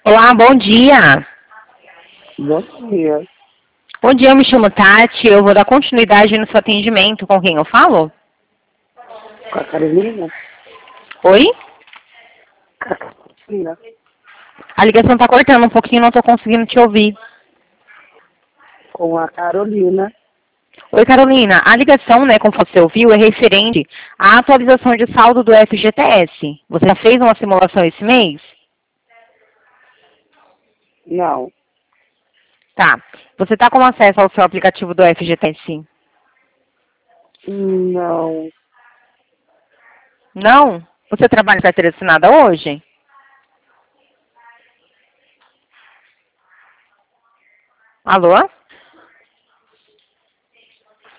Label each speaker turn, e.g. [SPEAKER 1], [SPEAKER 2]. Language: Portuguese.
[SPEAKER 1] Olá, bom dia.
[SPEAKER 2] Bom dia.
[SPEAKER 1] Bom dia, eu me chamo Tati. Eu vou dar continuidade no seu atendimento. Com quem eu falo?
[SPEAKER 2] Com a Carolina?
[SPEAKER 1] Oi?
[SPEAKER 2] Com a Carolina.
[SPEAKER 1] A ligação tá cortando um pouquinho, não tô conseguindo te ouvir.
[SPEAKER 2] Com a Carolina.
[SPEAKER 1] Oi, Carolina. A ligação, né, como você ouviu, é referente à atualização de saldo do FGTS. Você já fez uma simulação esse mês?
[SPEAKER 2] Não.
[SPEAKER 1] Tá. Você tá com acesso ao seu aplicativo do FGTS?
[SPEAKER 2] Não.
[SPEAKER 1] Não? Você trabalha em carteira assinada hoje? Alô?